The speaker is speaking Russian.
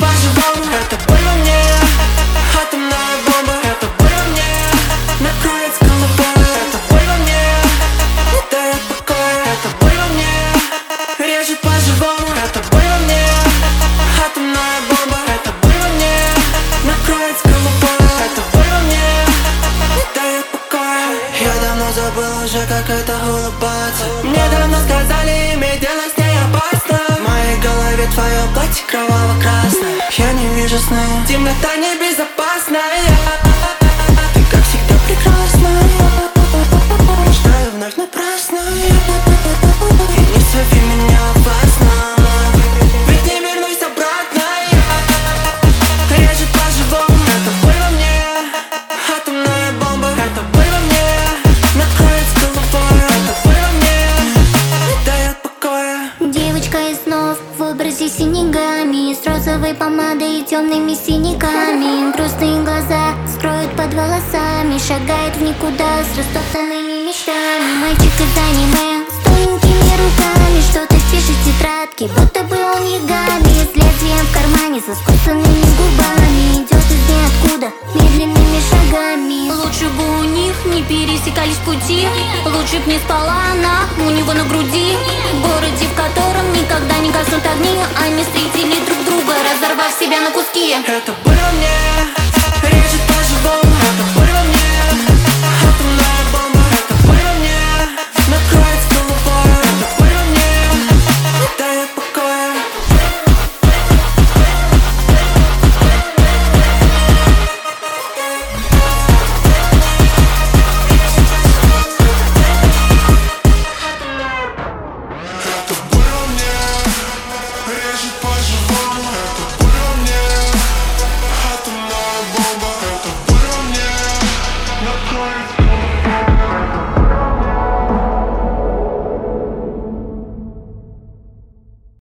по-живому. Это боль во мне, атомная бомба. Это боль во мне, накроет с головой. Это боль во мне, не дает покоя. Это боль во мне, режет по-живому. Это боль во мне, атомная бомба. Это боль во мне, накроет с головой. Это боль во мне, не дает покоя. Я давно забыл уже, как это улыбаться. Мне давно сказали, иметь дело с ней опасно. В моей голове твое платье кроваво-красное. Я не вижу сны, темнота небезопасная. Ты как всегда прекрасная. Мечтаю вновь напрасно. И не зови меня опасно, ведь не вернусь обратно. Режет по-живому. Это боль во мне, атомная бомба. Это боль во мне, накроет с головой. Это боль во мне, не дает покоя. Девочка из снов в образе синегами, с розовой помадой и темными синяками. Грустные глаза скроют под волосами, шагает в никуда с растоптанными мечтами. Мальчик из аниме с тоненькими руками что-то пишет в тетрадке, будто бы он ягами. С лезвием в кармане, со скусанными губами, идет из ниоткуда медленными шагами. Лучше бы у них не пересекались пути, лучше б не спала она у него на груди. В городе, в котором никогда не гаснут огни, они встретили друг друга, разорвав себя на куски. Это боль во мне, режет по-живому. Это боль во мне, атомная бомба. Это боль во мне, накроет с головой. Это боль во мне, не дает покоя. Это боль во мне, режет по-живому.